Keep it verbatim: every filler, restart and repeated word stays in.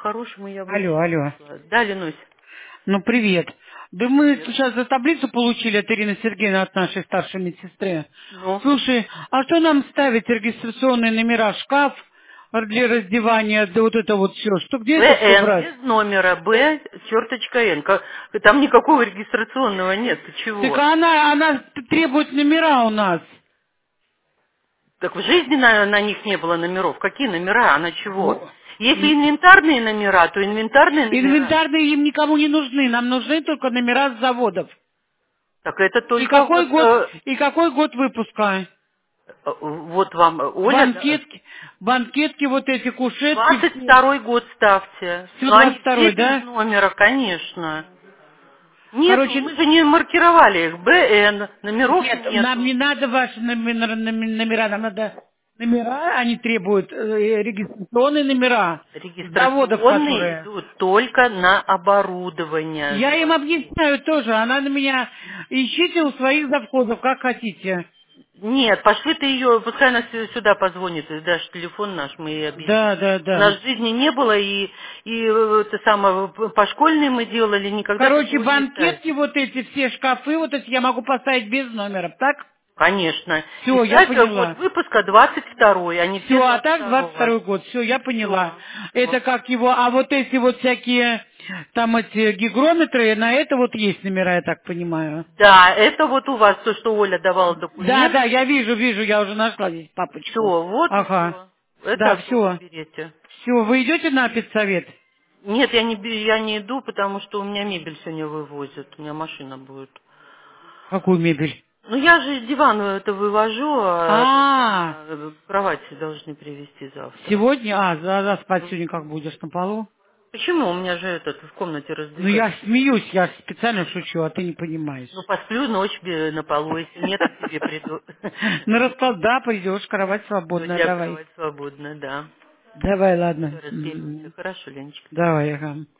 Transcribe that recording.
по-хорошему я бы Алло, алло. вышла. Да, Ленусь? Ну, привет. Да мы Привет. сейчас за таблицу получили от Ирины Сергеевны, от нашей старшей медсестры. Ну? Слушай, а что нам ставить регистрационные номера, шкаф для раздевания, да вот это вот все? Что, где это все БН, брать? без номера, Б, черточка Н. Как- Там никакого регистрационного нет, ты Так чего? она, она требует номера у нас. Так в жизни на, на них не было номеров. Какие номера? Она чего? Ну, Если м, инвентарные номера, то инвентарные номера. инвентарные им никому не нужны, нам нужны только номера с заводов. Так это И только какой вот, год, э, и какой год выпуска? э, вот вам, э, Оля, да, Банкетки, банкетки, вот эти кушетки, двадцать все, второй год ставьте. все Но они двадцать все второй, без да? номера, конечно. Нету, Короче, мы же не маркировали их. БН, номеров нет, нам нету. не надо ваши номера, номера, нам надо номера, они требуют э, регистрационные номера с заводов, Регистрационные которые... идут только на оборудование. Я им объясняю тоже, она на меня, ищите у своих завхозов, как хотите. Нет, пошли ты ее, пускай она сю- сюда позвонит, и дашь телефон наш, мы ей объясним. Да, да, У нас да. в жизни не было, и, и э, это самое, п- по школьной мы делали, никогда Короче, такого не банкетки, ставили. вот эти все шкафы, вот эти я могу поставить без номеров, так? Конечно. И Все, я ставь э, год поняла. выпуска двадцать второй, а не все Все, а двадцать так двадцать второго. второй год, все, я поняла. Все. Это как его, а вот эти вот всякие, там эти гигрометры, на это вот есть номера, я так понимаю. Да, это вот у вас то, что Оля давала Да, документ. да, я вижу, вижу, я уже нашла здесь Все, папочку. вот и Ага. все. Да, Это вы все. берете. Все, вы идете на педсовет? Нет, я не, бе- я не иду, потому что у меня мебель сегодня вывозят. У меня машина будет. Какую мебель? Ну я же диван это вывожу, а это А, самое, э, кровати должны привезти завтра. сегодня, а, за, за спать сегодня как Мгм. будешь на полу? Почему? У меня же этот в комнате Ну я раздвигается. смеюсь, я специально шучу, а ты не понимаешь. Ну посплю ночь бе- на полу, если нет, к тебе приду. На расклад, да, придешь, кровать Ну, у свободная, тебя давай. кровать свободна, да. Давай, Все, ладно. разденемся. М, Хорошо, Леночка. Давай, ага.